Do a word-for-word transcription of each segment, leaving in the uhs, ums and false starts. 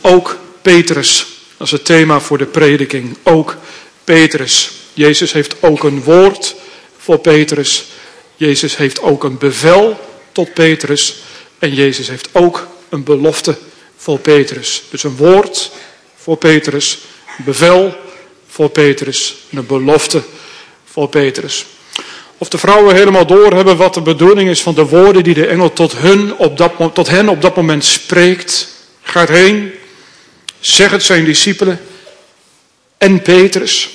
ook Petrus. Dat is het thema voor de prediking. Ook Petrus. Jezus heeft ook een woord voor Petrus. Jezus heeft ook een bevel tot Petrus. En Jezus heeft ook een belofte voor Petrus. Dus een woord voor Petrus. Een bevel voor Petrus. En een belofte voor Petrus. Of de vrouwen helemaal doorhebben wat de bedoeling is van de woorden die de engel tot, hun op dat, tot hen op dat moment spreekt. Gaat heen. Zeg het zijn discipelen. En Petrus.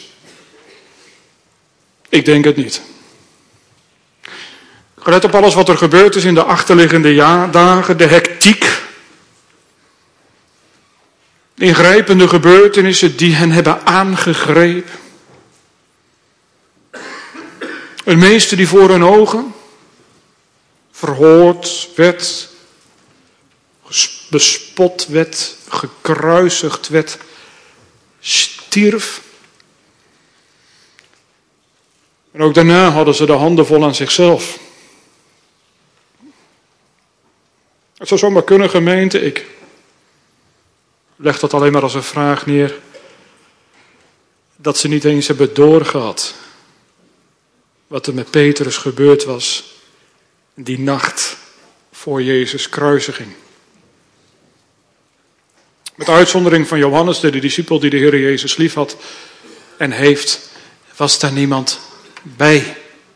Ik denk het niet. Gelet op alles wat er gebeurd is in de achterliggende ja- dagen, de hectiek. De ingrijpende gebeurtenissen die hen hebben aangegrepen. Een meester die voor hun ogen verhoord werd, bespot werd, gekruisigd werd, stierf. En ook daarna hadden ze de handen vol aan zichzelf. Het zou zomaar kunnen, gemeente, ik leg dat alleen maar als een vraag neer, dat ze niet eens hebben doorgehad wat er met Petrus gebeurd was die nacht voor Jezus' kruisiging. Met uitzondering van Johannes, de discipel die de Heer Jezus lief had en heeft, was daar niemand bij.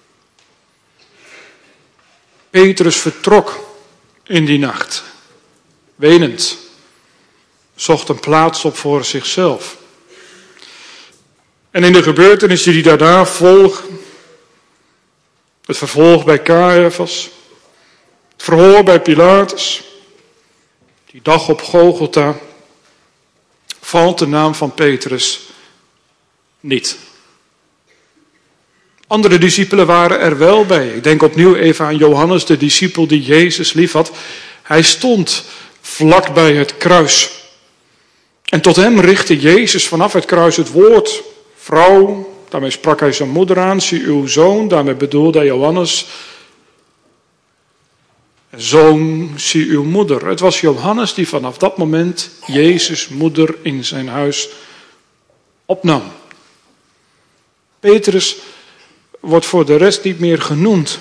Petrus vertrok in die nacht, wenend, zocht een plaats op voor zichzelf. En in de gebeurtenissen die daarna volgen, het vervolg bij Caiaphas, het verhoor bij Pilatus, die dag op Golgotha, valt de naam van Petrus niet. Andere discipelen waren er wel bij. Ik denk opnieuw even aan Johannes, de discipel die Jezus lief had. Hij stond vlak bij het kruis. En tot hem richtte Jezus vanaf het kruis het woord. Vrouw, daarmee sprak hij zijn moeder aan, zie uw zoon, daarmee bedoelde Johannes. Zoon, zie uw moeder. Het was Johannes die vanaf dat moment Jezus' moeder in zijn huis opnam. Petrus wordt voor de rest niet meer genoemd.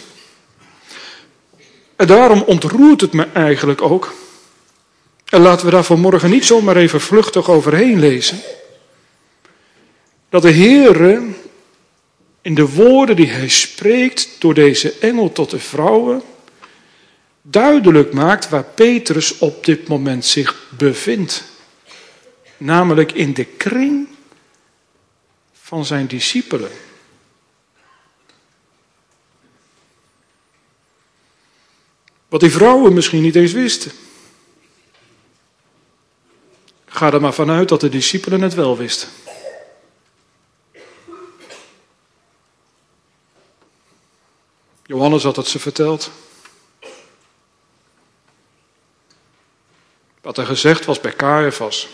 En daarom ontroert het me eigenlijk ook. En laten we daar vanmorgen niet zomaar even vluchtig overheen lezen. Dat de Heere in de woorden die hij spreekt door deze engel tot de vrouwen duidelijk maakt waar Petrus op dit moment zich bevindt. Namelijk in de kring van zijn discipelen. Wat die vrouwen misschien niet eens wisten. Ga er maar vanuit dat de discipelen het wel wisten. Johannes had het ze verteld. Wat er gezegd was bij Caiaphas.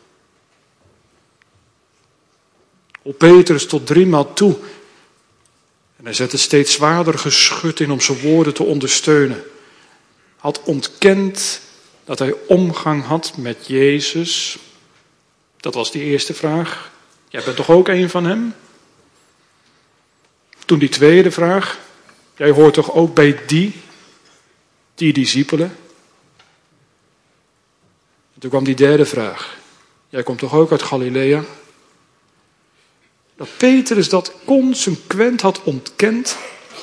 Hoe Petrus tot driemaal toe. En hij zette steeds zwaarder geschut in om zijn woorden te ondersteunen. Had ontkend dat hij omgang had met Jezus. Dat was die eerste vraag. Jij bent toch ook een van hem? Toen die tweede vraag. Jij hoort toch ook bij die, die discipelen? En toen kwam die derde vraag. Jij komt toch ook uit Galilea? Dat Petrus dat consequent had ontkend.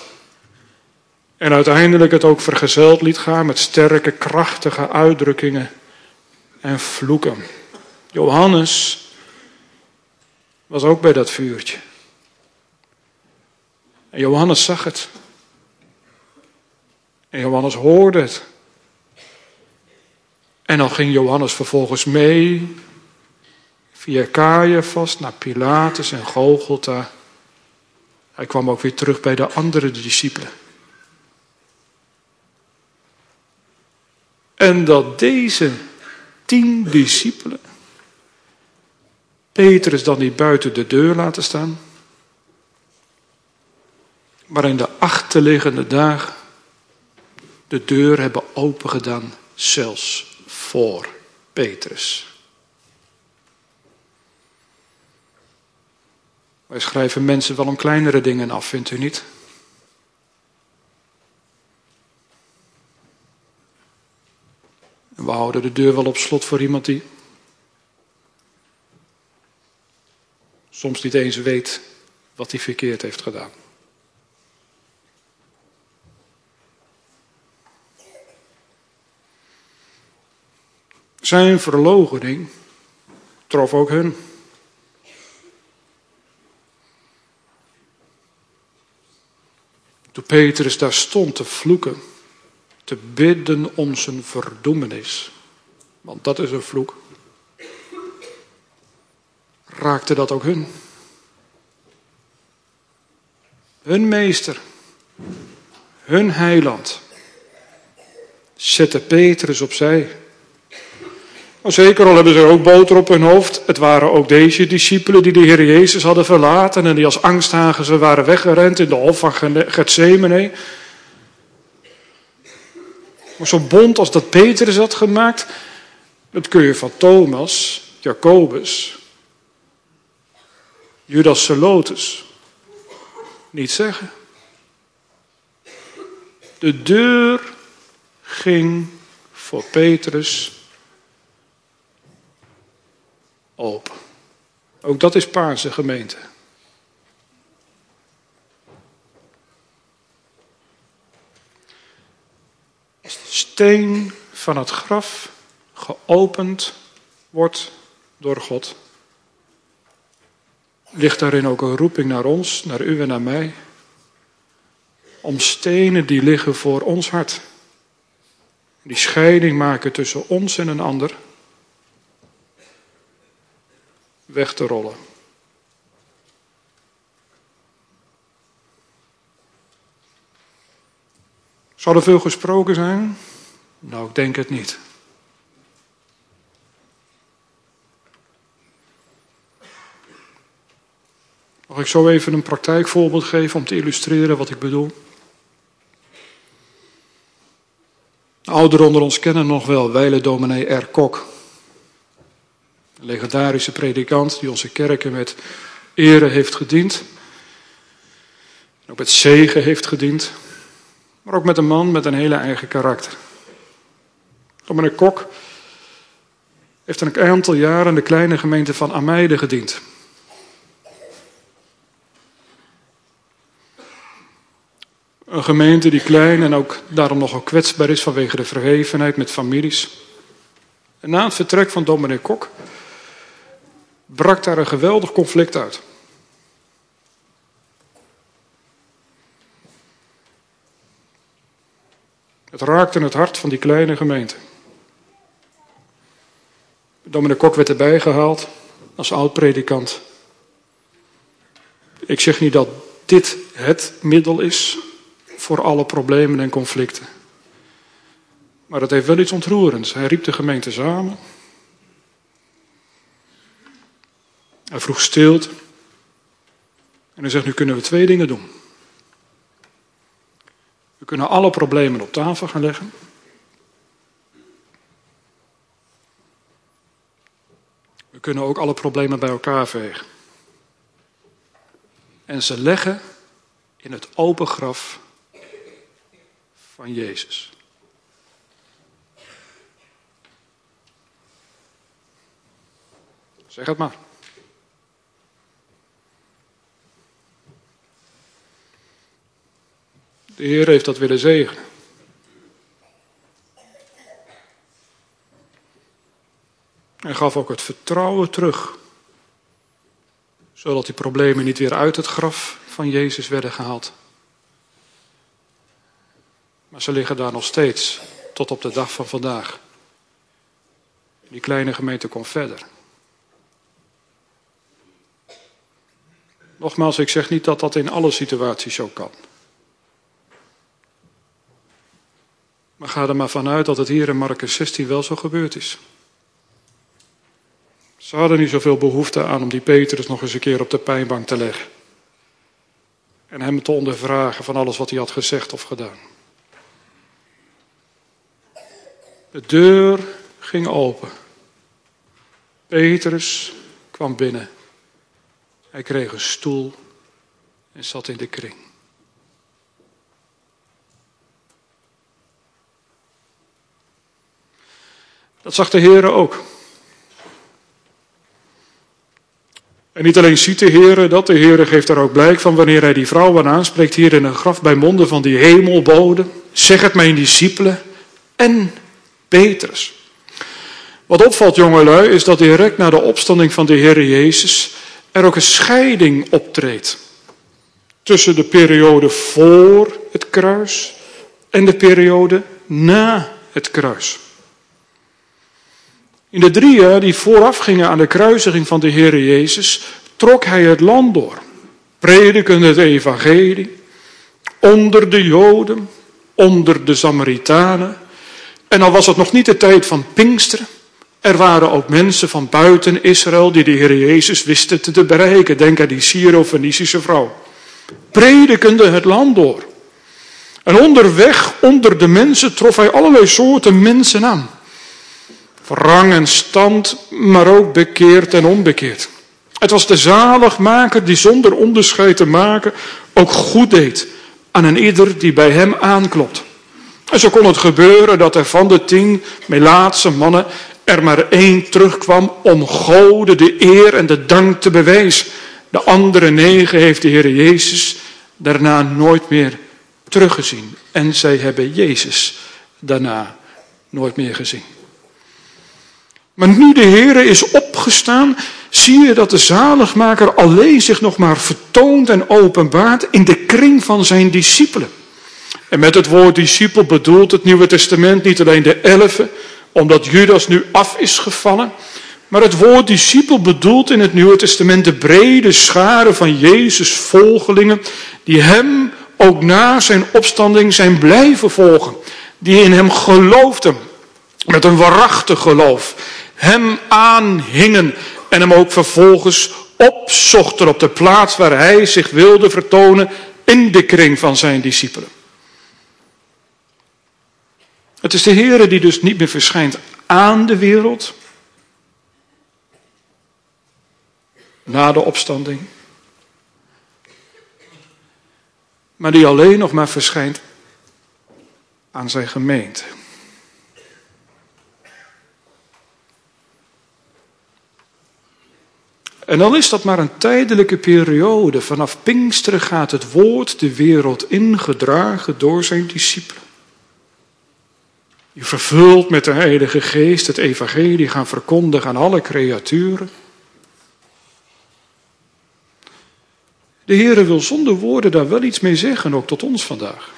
En uiteindelijk het ook vergezeld liet gaan met sterke, krachtige uitdrukkingen en vloeken. Johannes was ook bij dat vuurtje. En Johannes zag het. En Johannes hoorde het. En dan ging Johannes vervolgens mee via Caiaphas naar Pilatus en Golgotha. Hij kwam ook weer terug bij de andere discipelen. En dat deze tien discipelen Petrus dan niet buiten de deur laten staan, maar in de achterliggende dagen de deur hebben opengedaan, zelfs voor Petrus. Wij schrijven mensen wel om kleinere dingen af, vindt u niet? En we houden de deur wel op slot voor iemand die soms niet eens weet wat hij verkeerd heeft gedaan. Zijn verloochening trof ook hun. Toen Petrus daar stond te vloeken, te bidden om zijn verdoemenis, want dat is een vloek, raakte dat ook hun. Hun meester, hun heiland, zette Petrus opzij. Maar zeker al hebben ze ook boter op hun hoofd. Het waren ook deze discipelen die de Heer Jezus hadden verlaten en die als angsthagen waren weggerend in de hof van Getsemane. Maar zo'n bond als dat Petrus had gemaakt, dat kun je van Thomas, Jacobus, Judas Zelotes niet zeggen. De deur ging voor Petrus open. Ook dat is Paarse gemeente. Als de steen van het graf geopend wordt door God, ligt daarin ook een roeping naar ons, naar u en naar mij, om stenen die liggen voor ons hart, die scheiding maken tussen ons en een ander, weg te rollen. Zal er veel gesproken zijn? Nou, ik denk het niet. Mag ik zo even een praktijkvoorbeeld geven om te illustreren wat ik bedoel? De ouderen onder ons kennen nog wel wijlen dominee R. Kok. Een legendarische predikant die onze kerken met ere heeft gediend. Ook met zegen heeft gediend. Maar ook met een man met een hele eigen karakter. Dominee Kok heeft een aantal jaren in de kleine gemeente van Ameide gediend. Een gemeente die klein en ook daarom nogal kwetsbaar is vanwege de verwevenheid met families. En na het vertrek van dominee Kok brak daar een geweldig conflict uit. Het raakte het hart van die kleine gemeente. Dominee Kok werd erbij gehaald als oud-predikant. Ik zeg niet dat dit het middel is voor alle problemen en conflicten. Maar het heeft wel iets ontroerends. Hij riep de gemeente samen. Hij vroeg stilte. En hij zegt, nu kunnen we twee dingen doen. We kunnen alle problemen op tafel gaan leggen. We kunnen ook alle problemen bij elkaar vegen. En ze leggen in het open graf van Jezus. Zeg het maar. De Heer heeft dat willen zegenen. Hij gaf ook het vertrouwen terug, zodat die problemen niet weer uit het graf van Jezus werden gehaald. Maar ze liggen daar nog steeds, tot op de dag van vandaag. Die kleine gemeente komt verder. Nogmaals, ik zeg niet dat dat in alle situaties zo kan. Maar ga er maar vanuit dat het hier in Markus zestien wel zo gebeurd is. Ze hadden niet zoveel behoefte aan om die Petrus nog eens een keer op de pijnbank te leggen. En hem te ondervragen van alles wat hij had gezegd of gedaan. De deur ging open. Petrus kwam binnen. Hij kreeg een stoel en zat in de kring. Dat zag de Heere ook. En niet alleen ziet de Heere dat, de Heere geeft daar ook blijk van wanneer hij die vrouwen aanspreekt hier in een graf bij monden van die hemelbode. Zeg het mijn discipelen en Petrus. Wat opvalt, jongelui, is dat direct na de opstanding van de Heere Jezus er ook een scheiding optreedt. Tussen de periode voor het kruis en de periode na het kruis. In de drie jaar die voorafgingen aan de kruisiging van de Heere Jezus, trok hij het land door, predikende het evangelie, onder de Joden, onder de Samaritanen. En al was het nog niet de tijd van Pinksteren, er waren ook mensen van buiten Israël die de Heere Jezus wisten te bereiken. Denk aan die Syro-Fenicische vrouw. Predikende het land door. En onderweg, onder de mensen, trof hij allerlei soorten mensen aan. Rang en stand, maar ook bekeerd en onbekeerd. Het was de zaligmaker die zonder onderscheid te maken ook goed deed aan een ieder die bij hem aanklopt. En zo kon het gebeuren dat er van de tien Melaatse mannen er maar één terugkwam om Gode de eer en de dank te bewijzen. De andere negen heeft de Heer Jezus daarna nooit meer teruggezien. En zij hebben Jezus daarna nooit meer gezien. Maar nu de Heere is opgestaan, zie je dat de zaligmaker alleen zich nog maar vertoont en openbaart in de kring van zijn discipelen. En met het woord discipel bedoelt het Nieuwe Testament niet alleen de elfen, omdat Judas nu af is gevallen. Maar het woord discipel bedoelt in het Nieuwe Testament de brede schare van Jezus' volgelingen, die hem ook na zijn opstanding zijn blijven volgen. Die in hem geloofden, met een waarachtig geloof. Hem aanhingen en hem ook vervolgens opzochten op de plaats waar hij zich wilde vertonen in de kring van zijn discipelen. Het is de Heere die dus niet meer verschijnt aan de wereld, na de opstanding, maar die alleen nog maar verschijnt aan zijn gemeente. En dan is dat maar een tijdelijke periode. Vanaf Pinksteren gaat het woord de wereld ingedragen door zijn discipelen. Die vervuld met de Heilige Geest het evangelie gaan verkondigen aan alle creaturen. De Heere wil zonder woorden daar wel iets mee zeggen, ook tot ons vandaag.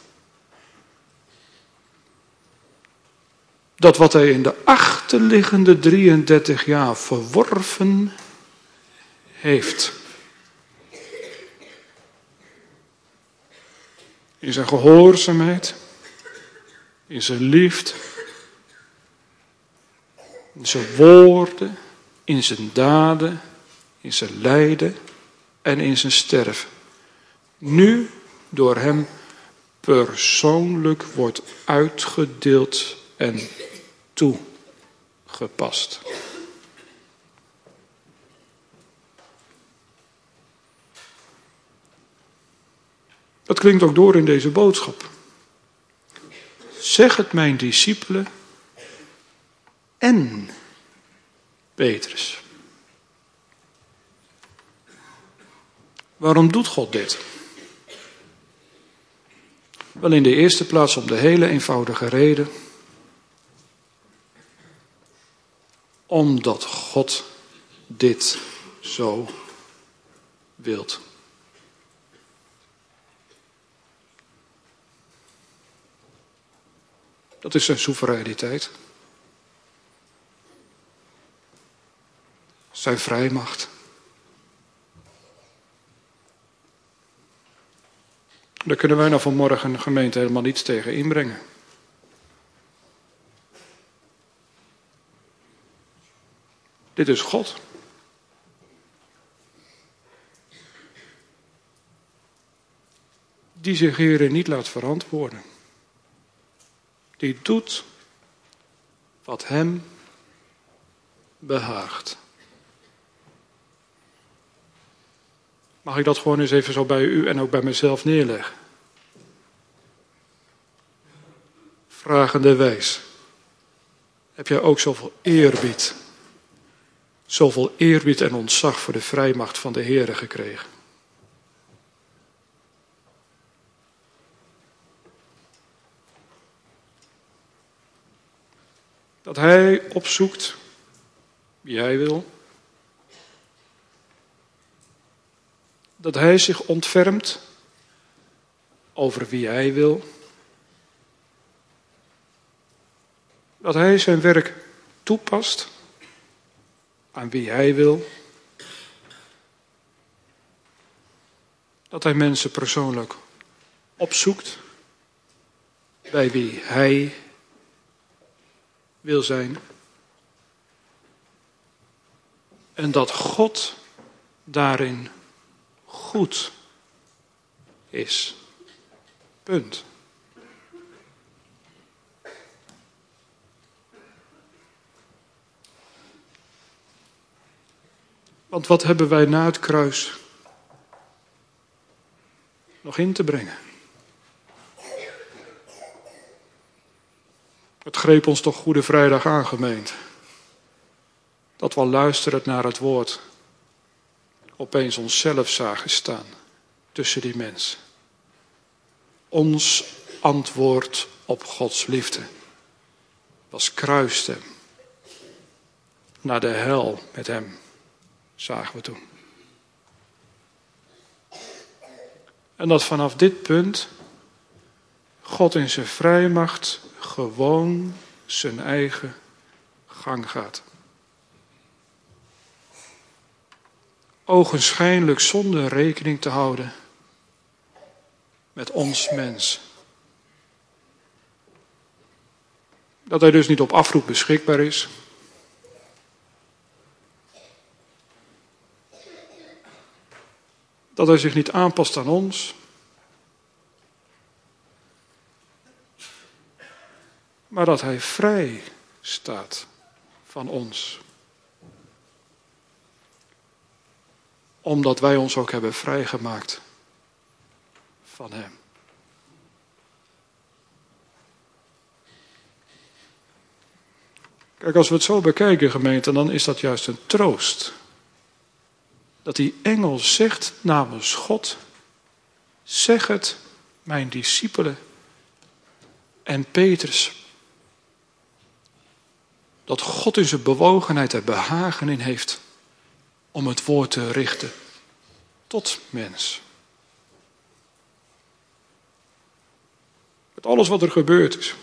Dat wat hij in de achterliggende drieëndertig jaar verworven heeft. In zijn gehoorzaamheid, in zijn liefde, in zijn woorden, in zijn daden, in zijn lijden en in zijn sterven. Nu door hem persoonlijk wordt uitgedeeld en toegepast. Dat klinkt ook door in deze boodschap. Zeg het mijn discipelen en Petrus. Waarom doet God dit? Wel, in de eerste plaats om de hele eenvoudige reden. Omdat God dit zo wilt. Dat is zijn soevereiniteit. Zijn vrijmacht. Daar kunnen wij nou vanmorgen een gemeente helemaal niets tegen inbrengen. Dit is God. Die zich hierin niet laat verantwoorden. Die doet wat hem behaagt. Mag ik dat gewoon eens even zo bij u en ook bij mezelf neerleggen? Vragenderwijs. Heb jij ook zoveel eerbied, zoveel eerbied en ontzag voor de vrijmacht van de Heere gekregen? Dat hij opzoekt wie hij wil. Dat hij zich ontfermt over wie hij wil. Dat hij zijn werk toepast aan wie hij wil. Dat hij mensen persoonlijk opzoekt bij wie hij wil zijn. En dat God daarin goed is. Punt. Want wat hebben wij na het kruis nog in te brengen? Het greep ons toch Goede Vrijdag aan, gemeente. Dat we al luisterend naar het woord opeens onszelf zagen staan tussen die mensen. Ons antwoord op Gods liefde was kruisten naar de hel met hem, zagen we toen. En dat vanaf dit punt God in zijn vrijmacht gewoon zijn eigen gang gaat. Ogenschijnlijk zonder rekening te houden met ons mens. Dat hij dus niet op afroep beschikbaar is. Dat hij zich niet aanpast aan ons. Maar dat hij vrij staat van ons. Omdat wij ons ook hebben vrijgemaakt van hem. Kijk, als we het zo bekijken, gemeente, dan is dat juist een troost. Dat die engel zegt namens God, zeg het mijn discipelen en Petrus. Dat God in zijn bewogenheid er behagen in heeft om het woord te richten tot mens. Met alles wat er gebeurd is.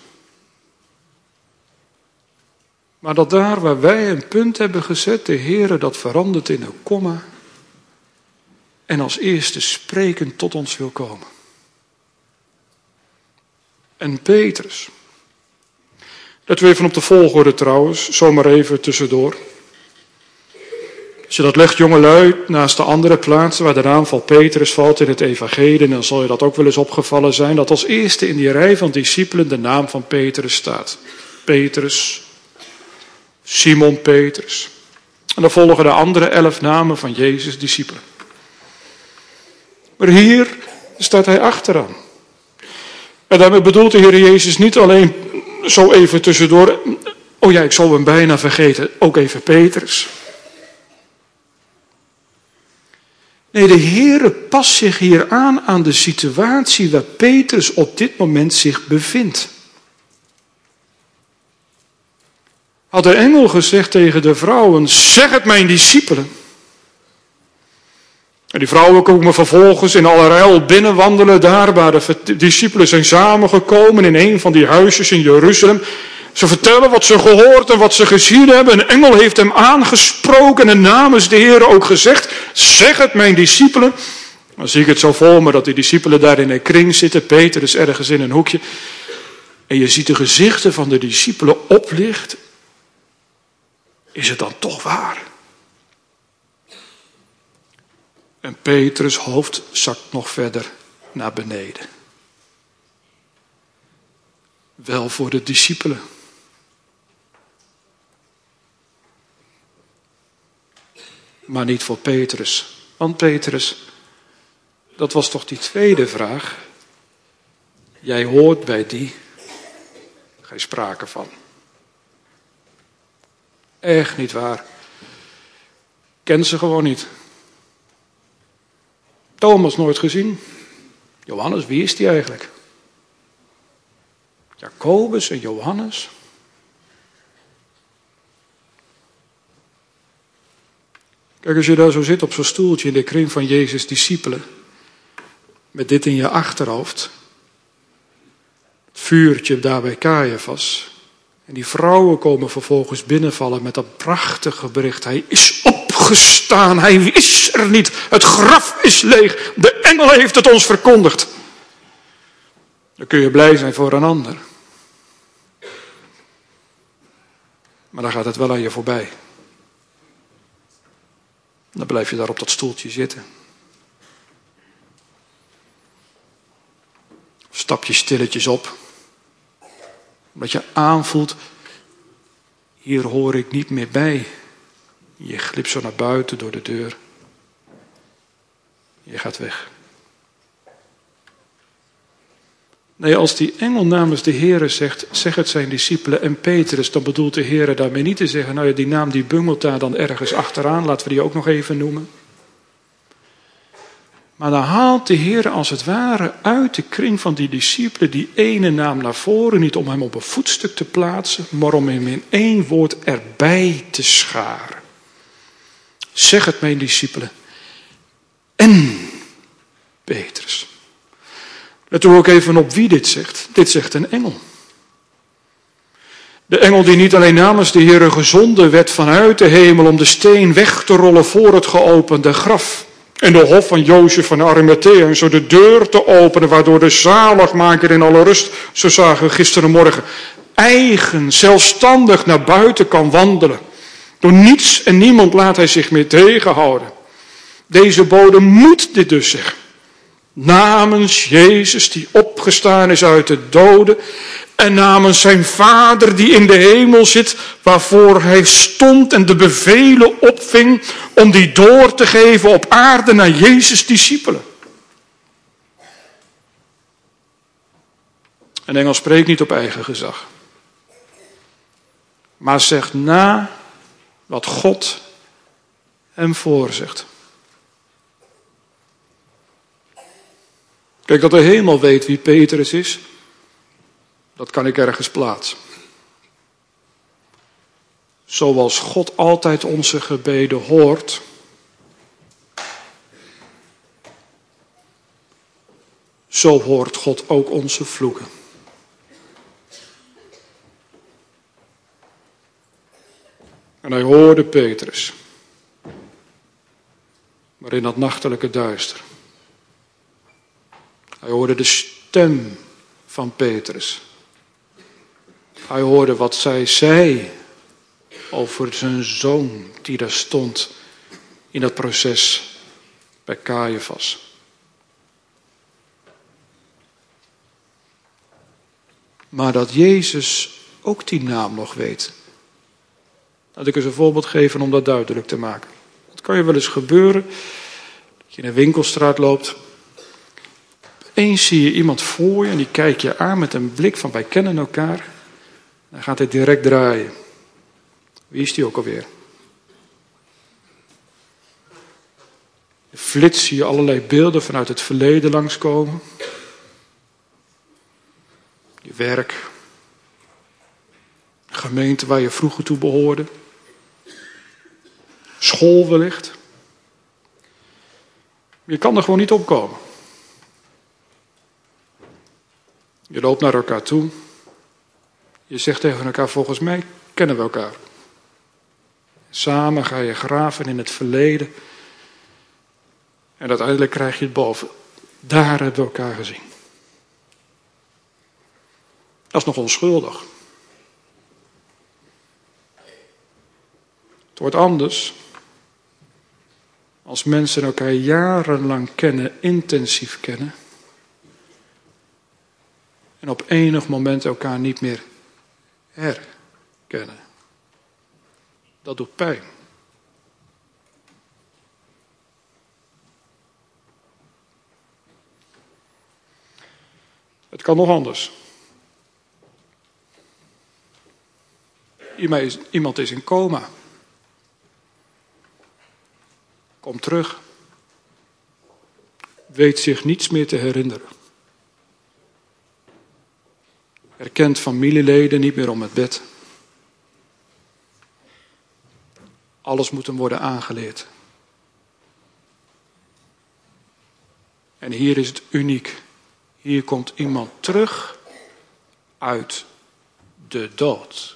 Maar dat daar waar wij een punt hebben gezet, de Heere dat verandert in een komma. En als eerste sprekend tot ons wil komen. En Petrus. Let u even op de volgorde trouwens, zomaar even tussendoor. Als je dat legt, jongelui, naast de andere plaatsen waar de naam van Petrus valt in het evangelie, dan zal je dat ook wel eens opgevallen zijn, dat als eerste in die rij van discipelen de naam van Petrus staat. Petrus, Simon Petrus. En dan volgen de andere elf namen van Jezus' discipelen. Maar hier staat hij achteraan. En daarmee bedoelt de Heer Jezus niet alleen zo even tussendoor, oh ja, ik zal hem bijna vergeten, ook even Petrus. Nee, de Heere past zich hier aan aan de situatie waar Petrus op dit moment zich bevindt. Had de engel gezegd tegen de vrouwen, zeg het mijn discipelen. En die vrouwen komen vervolgens in allerijl binnenwandelen daar waar de discipelen zijn samengekomen in een van die huisjes in Jeruzalem. Ze vertellen wat ze gehoord en wat ze gezien hebben. Een engel heeft hem aangesproken en namens de Heer ook gezegd, zeg het mijn discipelen. Dan zie ik het zo voor me dat die discipelen daar in een kring zitten. Peter is ergens in een hoekje. En je ziet de gezichten van de discipelen oplichten. Is het dan toch waar? En Petrus' hoofd zakt nog verder naar beneden. Wel voor de discipelen. Maar niet voor Petrus. Want Petrus Dat was toch die tweede vraag. Jij hoort bij die. Geen sprake van. Echt niet waar. Ken ze gewoon niet. Thomas nooit gezien. Johannes, wie is die eigenlijk? Jacobus en Johannes. Kijk, als je daar zo zit op zo'n stoeltje in de kring van Jezus' discipelen, met dit in je achterhoofd, het vuurtje daar bij Caiaphas, en die vrouwen komen vervolgens binnenvallen met dat prachtige bericht: hij is opgestaan, hij is er niet, het graf is leeg, de engel heeft het ons verkondigd. Dan kun je blij zijn voor een ander. Maar dan gaat het wel aan je voorbij. Dan blijf je daar op dat stoeltje zitten. Stap je stilletjes op. Omdat je aanvoelt, hier hoor ik niet meer bij. Je glipt zo naar buiten door de deur. Je gaat weg. Nee, als die engel namens de Heere zegt, zeg het zijn discipelen en Petrus, dan bedoelt de Heere daarmee niet te zeggen, nou ja, die naam die bungelt daar dan ergens achteraan, laten we die ook nog even noemen. Maar dan haalt de Heere als het ware uit de kring van die discipelen die ene naam naar voren, niet om hem op een voetstuk te plaatsen, maar om hem in één woord erbij te scharen. Zeg het mijn discipelen. En Petrus. Let er ook even op wie dit zegt. Dit zegt een engel. De engel die niet alleen namens de Heere gezonden werd vanuit de hemel om de steen weg te rollen voor het geopende graf. En de hof van Jozef van Arimathea en zo de deur te openen waardoor de zaligmaker in alle rust, zo zagen we gisterenmorgen, eigen, zelfstandig naar buiten kan wandelen. Door niets en niemand laat hij zich meer tegenhouden. Deze bode moet dit dus zeggen. Namens Jezus die opgestaan is uit de doden en namens zijn Vader die in de hemel zit, waarvoor hij stond en de bevelen opving om die door te geven op aarde naar Jezus' discipelen. Een engel spreekt niet op eigen gezag, maar zegt na wat God hem voorzegt. Kijk, dat de hemel weet wie Petrus is, dat kan ik ergens plaatsen. Zoals God altijd onze gebeden hoort, zo hoort God ook onze vloeken. En hij hoorde Petrus, maar in dat nachtelijke duister. Hij hoorde de stem van Petrus. Hij hoorde wat zij zei over zijn zoon die daar stond in dat proces bij Caiaphas. Maar dat Jezus ook die naam nog weet. Laat ik eens een voorbeeld geven om dat duidelijk te maken. Het kan je wel eens gebeuren dat je in een winkelstraat loopt. Eens zie je iemand voor je en die kijkt je aan met een blik van wij kennen elkaar. Dan gaat hij direct draaien. Wie is die ook alweer? Je flits zie je allerlei beelden vanuit het verleden langskomen. Je werk. De gemeente waar je vroeger toe behoorde. School wellicht. Je kan er gewoon niet opkomen. Je loopt naar elkaar toe. Je zegt tegen elkaar, volgens mij kennen we elkaar. Samen ga je graven in het verleden. En uiteindelijk krijg je het boven. Daar hebben we elkaar gezien. Dat is nog onschuldig. Het wordt anders als mensen elkaar jarenlang kennen, intensief kennen. En op enig moment elkaar niet meer herkennen. Dat doet pijn. Het kan nog anders. Iemand is in coma. Komt terug. Weet zich niets meer te herinneren. Herkent familieleden niet meer om het bed. Alles moet hem worden aangeleerd. En hier is het uniek. Hier komt iemand terug uit de dood.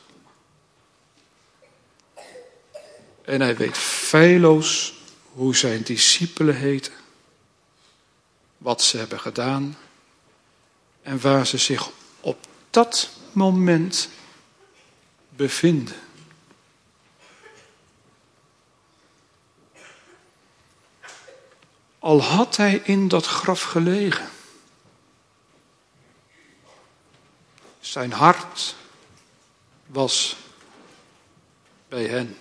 En hij weet feilloos hoe zijn discipelen heten. Wat ze hebben gedaan. En waar ze zich op dat moment bevinden. Al had hij in dat graf gelegen. Zijn hart was bij hen.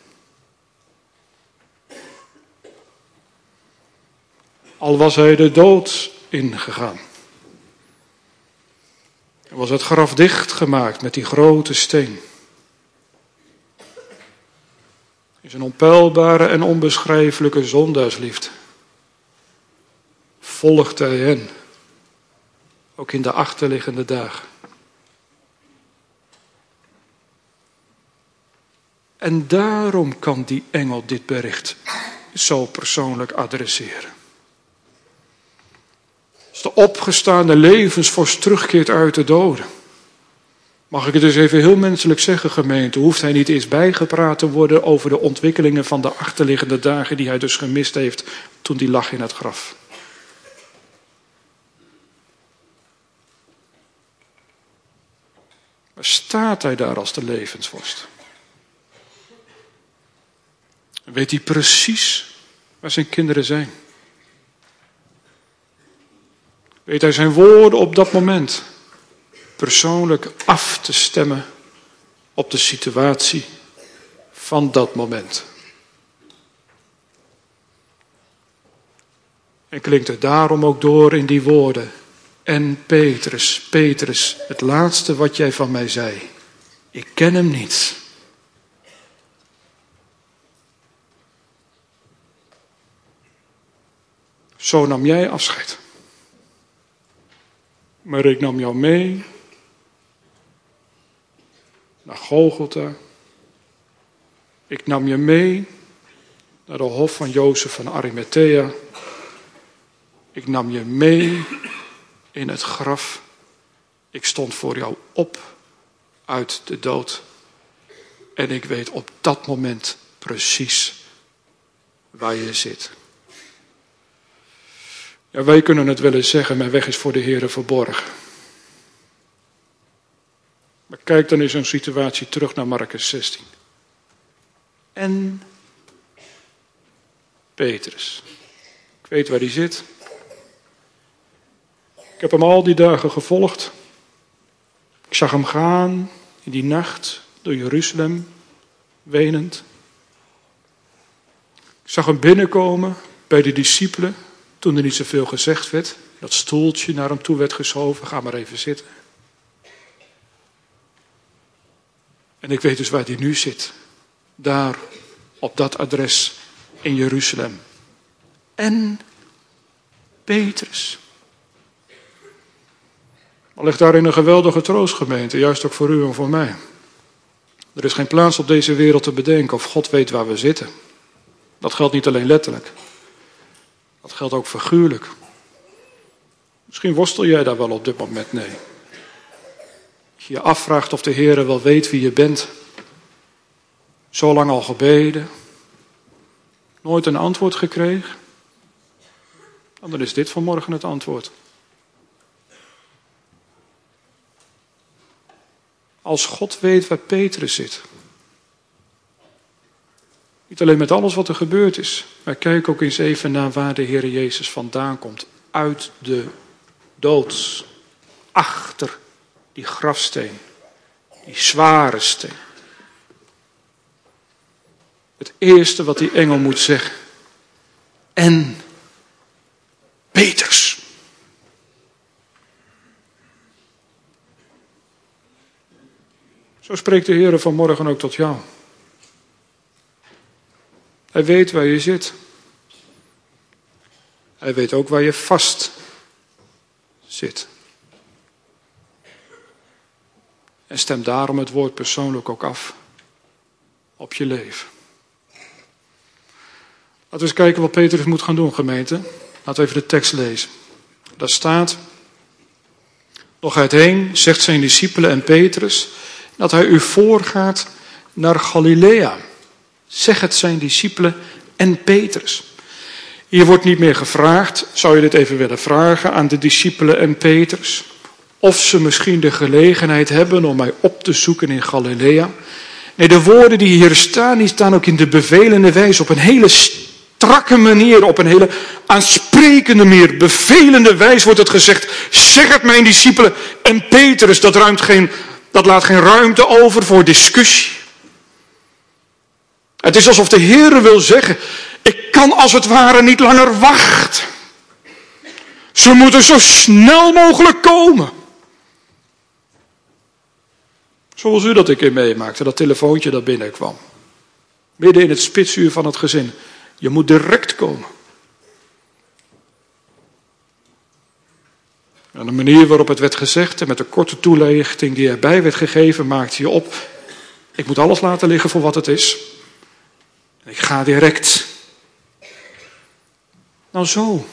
Al was hij de dood ingegaan. En was het graf dichtgemaakt met die grote steen. In zijn onpeilbare en onbeschrijfelijke zondaarsliefde volgt hij hen, ook in de achterliggende dagen. En daarom kan die engel dit bericht zo persoonlijk adresseren. Als de opgestaande levensvorst terugkeert uit de doden. Mag ik het dus even heel menselijk zeggen, gemeente, hoeft hij niet eens bijgepraat te worden over de ontwikkelingen van de achterliggende dagen die hij dus gemist heeft toen hij lag in het graf. Maar staat hij daar als de levensvorst? Weet hij precies waar zijn kinderen zijn? Weet hij zijn woorden op dat moment persoonlijk af te stemmen op de situatie van dat moment? En klinkt het daarom ook door in die woorden: en Petrus, Petrus, het laatste wat jij van mij zei, ik ken hem niet. Zo nam jij afscheid. Maar ik nam jou mee naar Golgotha. Ik nam je mee naar de hof van Jozef van Arimathea. Ik nam je mee in het graf. Ik stond voor jou op uit de dood. En ik weet op dat moment precies waar je zit. Ja, wij kunnen het wel eens zeggen, mijn weg is voor de Heere verborgen. Maar kijk dan in zo'n situatie terug naar Markus zestien. En Petrus. Ik weet waar hij zit. Ik heb hem al die dagen gevolgd. Ik zag hem gaan in die nacht door Jeruzalem, wenend. Ik zag hem binnenkomen bij de discipelen. Toen er niet zoveel gezegd werd, dat stoeltje naar hem toe werd geschoven, ga maar even zitten. En ik weet dus waar hij nu zit. Daar, op dat adres in Jeruzalem. En Petrus. Maar ligt daarin een geweldige troostgemeente, juist ook voor u en voor mij. Er is geen plaats op deze wereld te bedenken of God weet waar we zitten. Dat geldt niet alleen letterlijk. Dat geldt ook figuurlijk. Misschien worstel jij daar wel op dit moment mee. Als je je afvraagt of de Heere wel weet wie je bent. Zo lang al gebeden. Nooit een antwoord gekregen. En dan is dit vanmorgen het antwoord. Als God weet waar Petrus zit. Niet alleen met alles wat er gebeurd is. Maar kijk ook eens even naar waar de Heer Jezus vandaan komt. Uit de dood. Achter die grafsteen. Die zware steen. Het eerste wat die engel moet zeggen. En Petrus. Zo spreekt de Heer vanmorgen ook tot jou. Hij weet waar je zit. Hij weet ook waar je vast zit. En stem daarom het woord persoonlijk ook af op je leven. Laten we eens kijken wat Petrus moet gaan doen, gemeente. Laten we even de tekst lezen. Daar staat: nog uiteen zegt zijn discipelen en Petrus dat hij u voorgaat naar Galilea. Zeg het zijn discipelen en Petrus. Hier wordt niet meer gevraagd, zou je dit even willen vragen aan de discipelen en Petrus, of ze misschien de gelegenheid hebben om mij op te zoeken in Galilea. Nee, de woorden die hier staan, die staan ook in de bevelende wijze op een hele strakke manier, op een hele aansprekende manier, bevelende wijze wordt het gezegd: zeg het mijn discipelen en Petrus. Dat, ruimt geen, dat laat geen ruimte over voor discussie. Het is alsof de Heer wil zeggen: ik kan als het ware niet langer wachten. Ze moeten zo snel mogelijk komen. Zoals u dat een keer meemaakte, dat telefoontje dat binnenkwam. Midden in het spitsuur van het gezin. Je moet direct komen. En de manier waarop het werd gezegd en met de korte toelichting die erbij werd gegeven, maakte je op: ik moet alles laten liggen voor wat het is. En ik ga direct. Nou zo.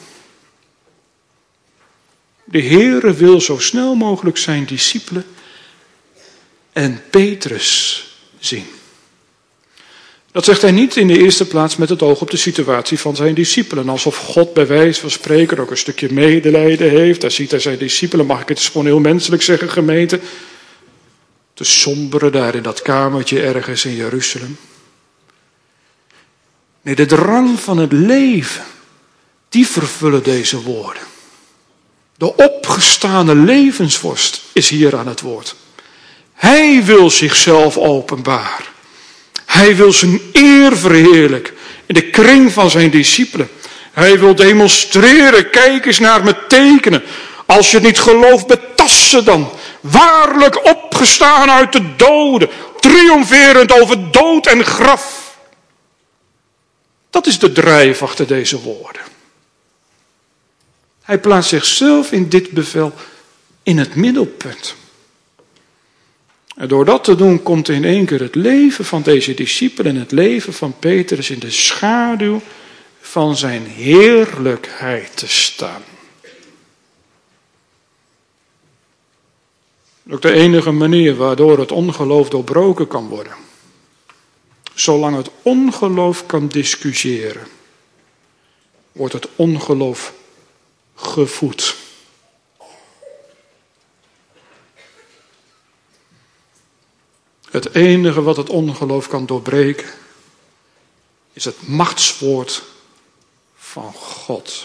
De Heere wil zo snel mogelijk zijn discipelen en Petrus zien. Dat zegt hij niet in de eerste plaats met het oog op de situatie van zijn discipelen. Alsof God bij wijze van spreken ook een stukje medelijden heeft. Daar ziet hij zijn discipelen, mag ik het gewoon heel menselijk zeggen, gemeente, te somberen daar in dat kamertje ergens in Jeruzalem. Nee, de drang van het leven, die vervullen deze woorden. De opgestane levensvorst is hier aan het woord. Hij wil zichzelf openbaren. Hij wil zijn eer verheerlijken in de kring van zijn discipelen. Hij wil demonstreren, kijk eens naar mijn tekenen. Als je het niet gelooft, betast ze dan. Waarlijk opgestaan uit de doden, triomferend over dood en graf. Dat is de drijf achter deze woorden. Hij plaatst zichzelf in dit bevel in het middelpunt. En door dat te doen komt in één keer het leven van deze discipelen en het leven van Petrus in de schaduw van zijn heerlijkheid te staan. Ook de enige manier waardoor het ongeloof doorbroken kan worden. Zolang het ongeloof kan discussiëren, wordt het ongeloof gevoed. Het enige wat het ongeloof kan doorbreken, is het machtswoord van God.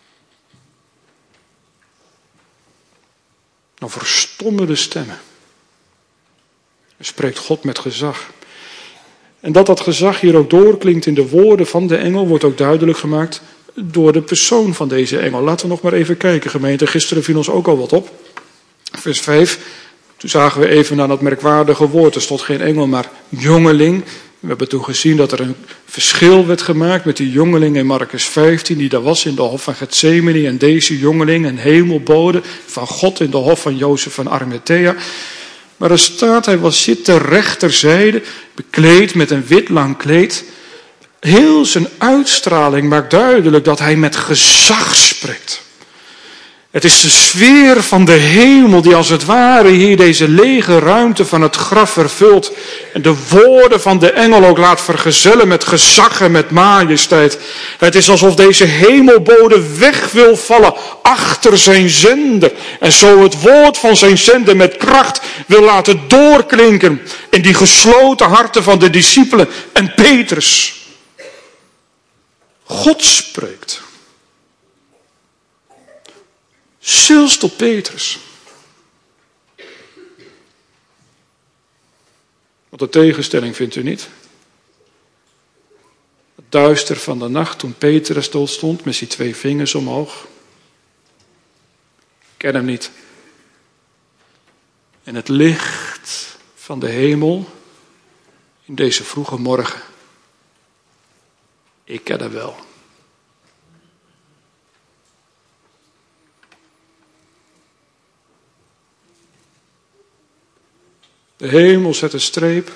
Dan verstommen de stemmen. En spreekt God met gezag. En dat dat gezag hier ook doorklinkt in de woorden van de engel, wordt ook duidelijk gemaakt door de persoon van deze engel. Laten we nog maar even kijken, gemeente. Gisteren viel ons ook al wat op. Vers vijf. Toen zagen we even naar dat merkwaardige woord. Er stond geen engel, maar jongeling. We hebben toen gezien dat er een verschil werd gemaakt met die jongeling in Markus vijftien, die daar was in de hof van Gethsemane. En deze jongeling, een hemelbode van God in de hof van Jozef van Arimathea. Maar er staat, hij was zit ter rechterzijde, bekleed met een wit lang kleed. Heel zijn uitstraling maakt duidelijk dat hij met gezag spreekt. Het is de sfeer van de hemel die als het ware hier deze lege ruimte van het graf vervult. En de woorden van de engel ook laat vergezellen met gezag en met majesteit. Het is alsof deze hemelbode weg wil vallen achter zijn zender. En zo het woord van zijn zender met kracht wil laten doorklinken in die gesloten harten van de discipelen en Petrus. God spreekt. Zelfs tot Petrus. Wat een tegenstelling vindt u niet? Het duister van de nacht toen Petrus stil stond met zijn twee vingers omhoog. Ik ken hem niet. En het licht van de hemel in deze vroege morgen. Ik ken hem wel. De hemel zet een streep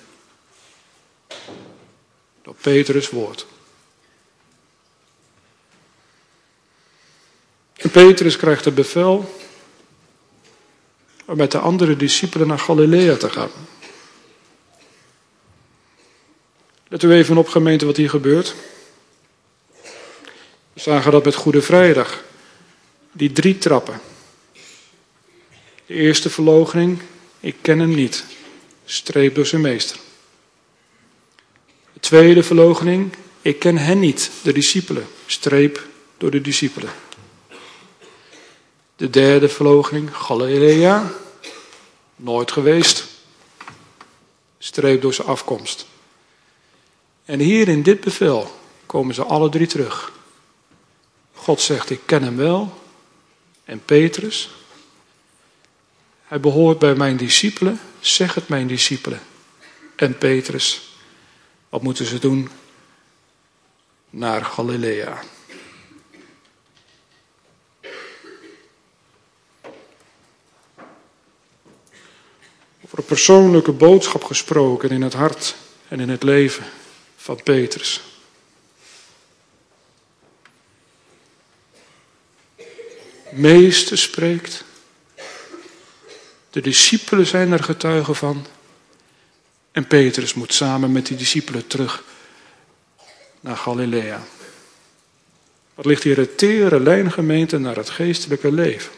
door Petrus' woord. En Petrus krijgt het bevel om met de andere discipelen naar Galilea te gaan. Let u even op, gemeente, wat hier gebeurt. We zagen dat met Goede Vrijdag. Die drie trappen. De eerste verloochening, ik ken hem niet. Streep door zijn meester. De tweede verloochening, ik ken hen niet, de discipelen. Streep door de discipelen. De derde verloochening, Galilea. Nooit geweest. Streep door zijn afkomst. En hier in dit bevel komen ze alle drie terug. God zegt, ik ken hem wel. En Petrus, hij behoort bij mijn discipelen. Zeg het mijn discipelen. En Petrus, wat moeten ze doen? Naar Galilea. Over een persoonlijke boodschap gesproken in het hart en in het leven van Petrus. Meester spreekt. De discipelen zijn er getuigen van. En Petrus moet samen met die discipelen terug naar Galilea. Wat ligt hier een tere lijn, gemeente, naar het geestelijke leven.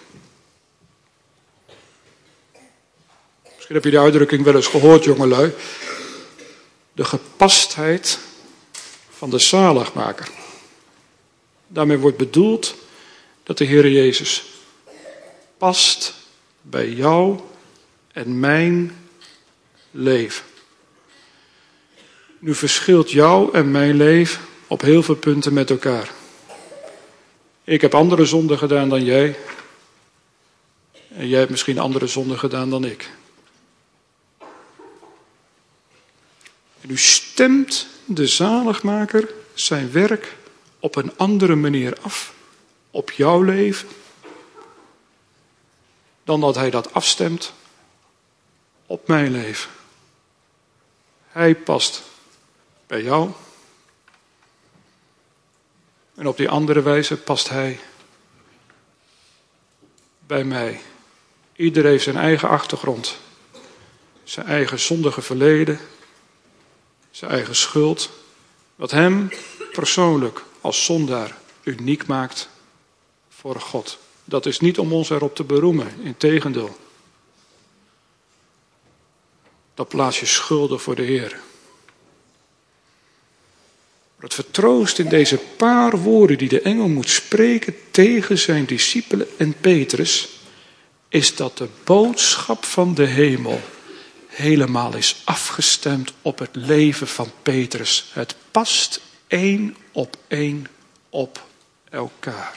Misschien heb je die uitdrukking wel eens gehoord, jongelui. De gepastheid van de zaligmaker. Daarmee wordt bedoeld dat de Heer Jezus past bij jou en mijn leven. Nu verschilt jou en mijn leven op heel veel punten met elkaar. Ik heb andere zonden gedaan dan jij. En jij hebt misschien andere zonden gedaan dan ik. En nu stemt de zaligmaker zijn werk op een andere manier af. Op jouw leven. Dan dat hij dat afstemt op mijn leven. Hij past bij jou. En op die andere wijze past hij bij mij. Ieder heeft zijn eigen achtergrond. Zijn eigen zondige verleden. Zijn eigen schuld. Wat hem persoonlijk als zondaar uniek maakt voor God. Dat is niet om ons erop te beroemen. Integendeel. Dat plaats je schuldig voor de Heer. Het vertroost in deze paar woorden die de engel moet spreken tegen zijn discipelen en Petrus, is dat de boodschap van de hemel helemaal is afgestemd op het leven van Petrus. Het past één op één op elkaar.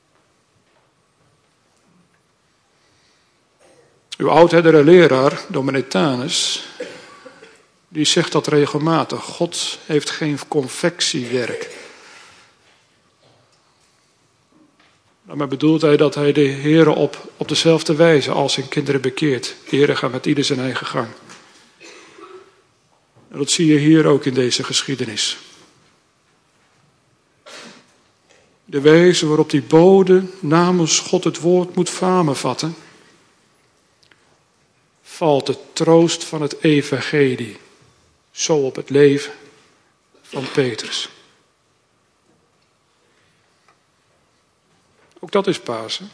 Uw oudherder en leraar, dominee Thanes, die zegt dat regelmatig. God heeft geen confectiewerk. Daarmee bedoelt hij dat hij de Heer op, op dezelfde wijze als zijn kinderen bekeert. De Heer gaat met ieder zijn eigen gang. En dat zie je hier ook in deze geschiedenis. De wijze waarop die bode namens God het woord moet samenvatten, valt de troost van het evangelie zo op het leven van Petrus. Ook dat is Pasen.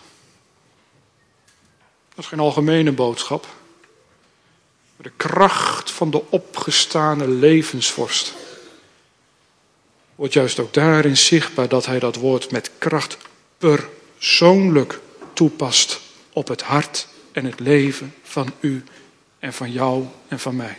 Dat is geen algemene boodschap. Maar de kracht van de opgestane levensvorst wordt juist ook daarin zichtbaar dat hij dat woord met kracht persoonlijk toepast op het hart en het leven van u en van jou en van mij.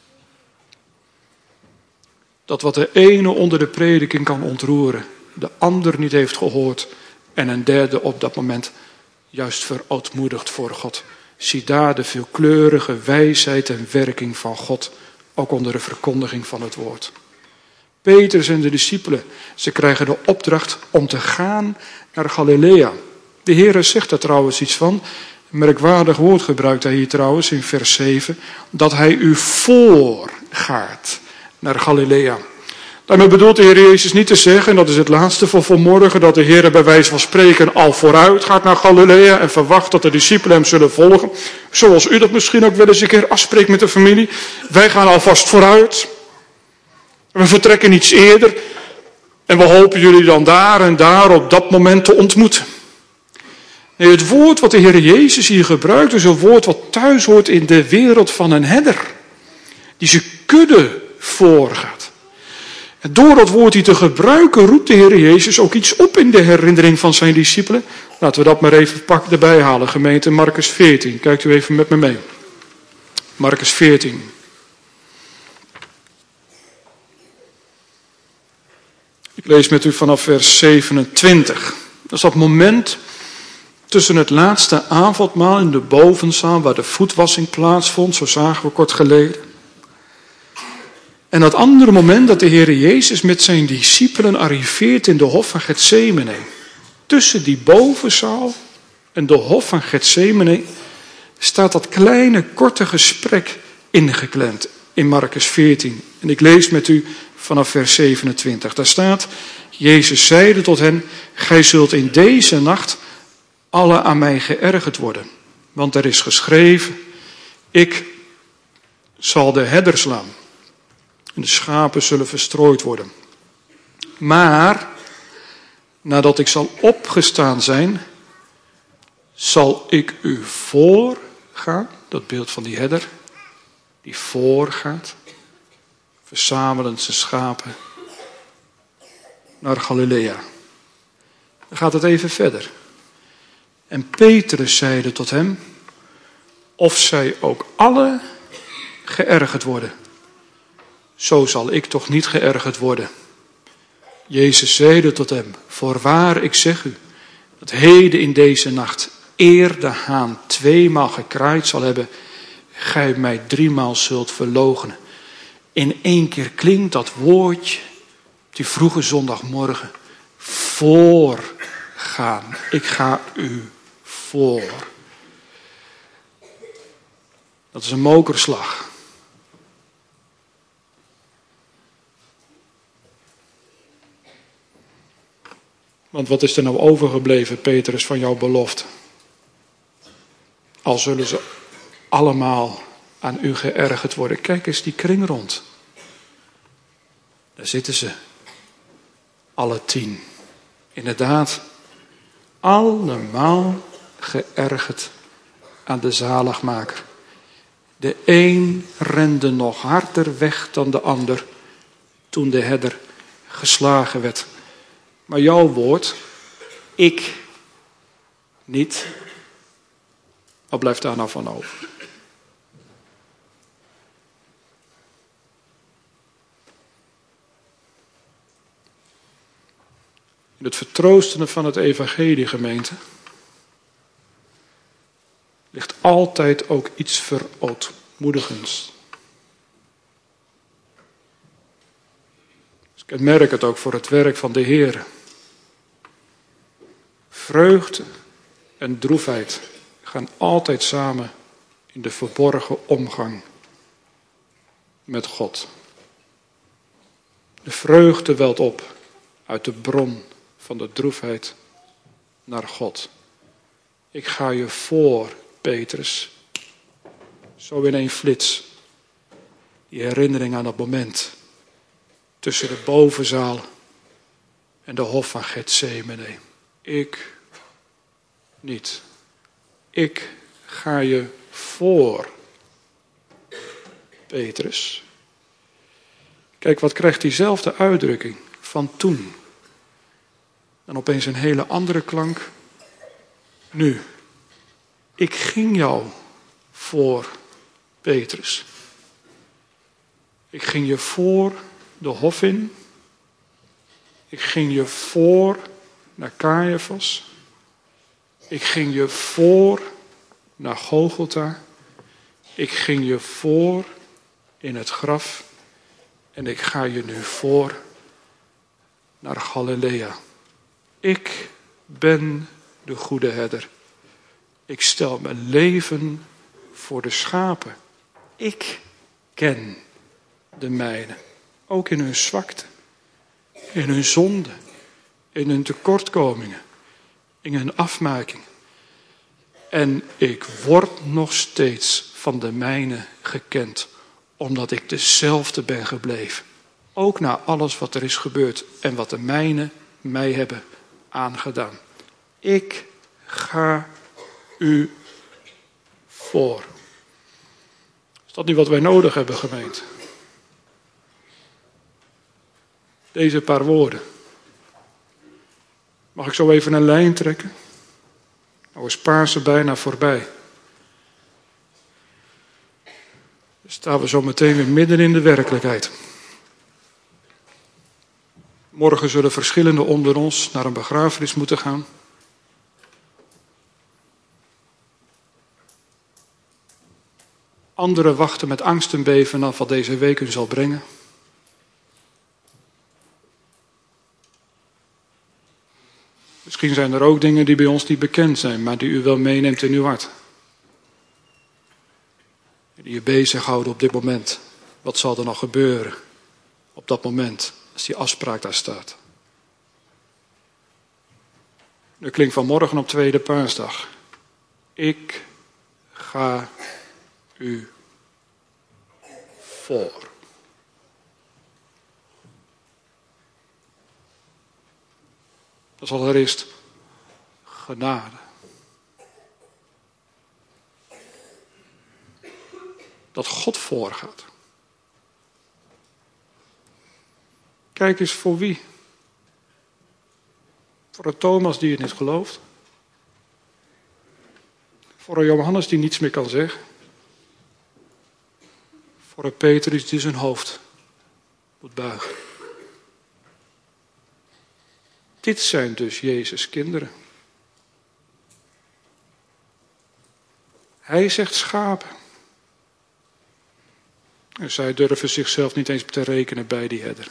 Dat wat de ene onder de prediking kan ontroeren, de ander niet heeft gehoord en een derde op dat moment juist verootmoedigt voor God. Zie daar de veelkleurige wijsheid en werking van God, ook onder de verkondiging van het woord. Petrus en de discipelen, ze krijgen de opdracht om te gaan naar Galilea. De Heere zegt daar trouwens iets van. Een merkwaardig woord gebruikt hij hier trouwens in vers zeven. Dat hij u voorgaat naar Galilea. Daarmee bedoelt de Heer Jezus niet te zeggen, en dat is het laatste voor vanmorgen, dat de Heer bij wijze van spreken al vooruit gaat naar Galilea en verwacht dat de discipelen hem zullen volgen. Zoals u dat misschien ook wel eens een keer afspreekt met de familie. Wij gaan alvast vooruit. We vertrekken iets eerder en we hopen jullie dan daar en daar op dat moment te ontmoeten. Nee, het woord wat de Heer Jezus hier gebruikt is een woord wat thuis hoort in de wereld van een herder. Die zijn kudde voorgaat. En door dat woord hier te gebruiken roept de Heer Jezus ook iets op in de herinnering van zijn discipelen. Laten we dat maar even pak erbij halen, gemeente. Marcus veertien. Kijkt u even met me mee. Marcus veertien. Ik lees met u vanaf vers zevenentwintig. Dat is dat moment tussen het laatste avondmaal in de bovenzaal waar de voetwassing plaatsvond, zo zagen we kort geleden. En dat andere moment dat de Heer Jezus met zijn discipelen arriveert in de hof van Getsemane. Tussen die bovenzaal en de hof van Getsemane staat dat kleine korte gesprek ingeklemd in Marcus veertien. En ik lees met u vanaf vers zevenentwintig. Daar staat, Jezus zeide tot hen, gij zult in deze nacht alle aan mij geërgerd worden. Want er is geschreven, ik zal de herder slaan. En de schapen zullen verstrooid worden. Maar, nadat ik zal opgestaan zijn, zal ik u voorgaan, dat beeld van die herder, die voorgaat, verzamelend zijn schapen, naar Galilea. Dan gaat het even verder. En Petrus zeide tot hem, of zij ook alle geërgerd worden. Zo zal ik toch niet geërgerd worden. Jezus zeide tot hem, voorwaar ik zeg u, dat heden in deze nacht, eer de haan tweemaal gekraaid zal hebben, gij mij driemaal zult verloochenen. In één keer klinkt dat woordje, die vroege zondagmorgen, voorgaan. Ik ga u voor. Dat is een mokerslag. Want wat is er nou overgebleven, Petrus, van jouw belofte? Al zullen ze allemaal aan u geërgerd worden. Kijk eens die kring rond. Daar zitten ze. Alle tien. Inderdaad, allemaal geërgerd aan de zaligmaker. De een rende nog harder weg dan de ander toen de herder geslagen werd. Maar jouw woord, ik niet. Wat blijft daar nou van over? In het vertroostende van het evangelie, gemeente, ligt altijd ook iets verootmoedigends. Dus ik merk het ook voor het werk van de Heer. Vreugde en droefheid gaan altijd samen in de verborgen omgang met God. De vreugde welt op uit de bron van de droefheid naar God. Ik ga je voor, Petrus. Zo in één flits. Die herinnering aan dat moment. Tussen de bovenzaal en de hof van Getsemane. Ik niet. Ik ga je voor, Petrus. Kijk, wat krijgt diezelfde uitdrukking van toen? Dan opeens een hele andere klank. Nu. Ik ging jou voor, Petrus. Ik ging je voor de hof in. Ik ging je voor naar Caiaphas. Ik ging je voor naar Golgotha. Ik ging je voor in het graf. En ik ga je nu voor naar Galilea. Ik ben de goede herder. Ik stel mijn leven voor de schapen. Ik ken de mijnen. Ook in hun zwakte. In hun zonde. In hun tekortkomingen. In hun afmakingen. En ik word nog steeds van de mijnen gekend. Omdat ik dezelfde ben gebleven. Ook na alles wat er is gebeurd. En wat de mijnen mij hebben aangedaan. Ik ga u voor. Is dat niet wat wij nodig hebben, gemeente? Deze paar woorden. Mag ik zo even een lijn trekken? Nou is Pasen bijna voorbij. Dan staan we zo meteen weer midden in de werkelijkheid. Morgen zullen verschillenden onder ons naar een begrafenis moeten gaan. Anderen wachten met angst en beven af wat deze week u zal brengen. Misschien zijn er ook dingen die bij ons niet bekend zijn, maar die u wel meeneemt in uw hart. Die u bezighouden op dit moment. Wat zal er nog gebeuren op dat moment, als die afspraak daar staat? Nu klinkt vanmorgen op tweede paasdag. Ik ga u voor. Dat is allereerst genade. Dat God voorgaat. Kijk eens voor wie. Voor een Thomas die het niet gelooft. Voor een Johannes die niets meer kan zeggen. Voor een Petrus die zijn hoofd moet buigen. Dit zijn dus Jezus' kinderen. Hij zegt schapen. En zij durven zichzelf niet eens te rekenen bij die herder.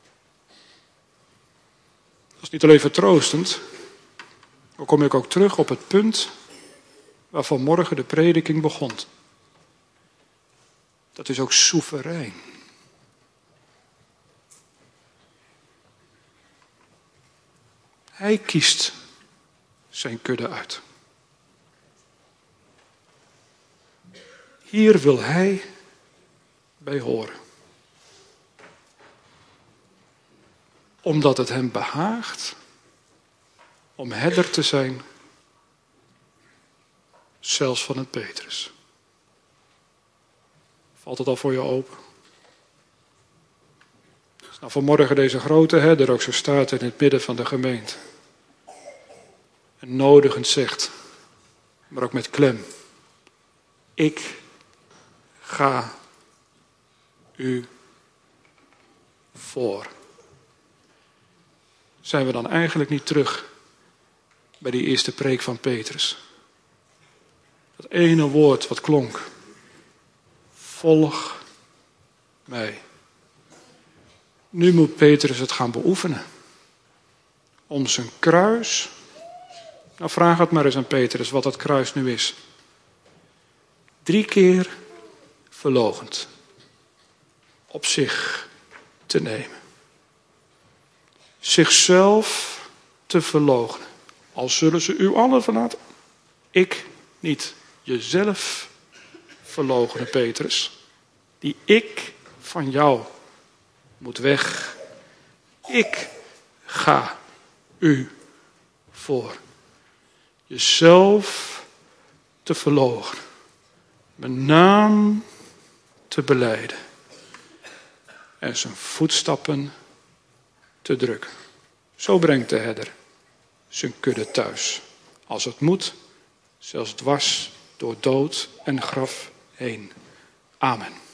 Dat is niet alleen vertroostend. Dan kom ik ook terug op het punt waar vanmorgen de prediking begon. Dat is ook soeverein. Hij kiest zijn kudde uit. Hier wil hij bij horen. Omdat het hem behaagt om herder te zijn, zelfs van het Petrus. Valt het al voor je open? Als nou vanmorgen deze grote herder ook zo staat in het midden van de gemeente. En nodigend zegt, maar ook met klem. Ik ga u voor. Zijn we dan eigenlijk niet terug bij die eerste preek van Petrus? Dat ene woord wat klonk. Volg mij. Nu moet Petrus het gaan beoefenen. Om zijn kruis. Nou, vraag het maar eens aan Petrus wat dat kruis nu is. Drie keer verloochend. Op zich te nemen. Zichzelf te verloochenen. Al zullen ze u allen verlaten. Ik niet. Jezelf verloochenen, Petrus. Die ik van jou moet weg. Ik ga u voor. Jezelf te verloochenen. Mijn naam te belijden. En zijn voetstappen te drukken. Zo brengt de herder zijn kudde thuis. Als het moet, zelfs dwars door dood en graf heen. Amen.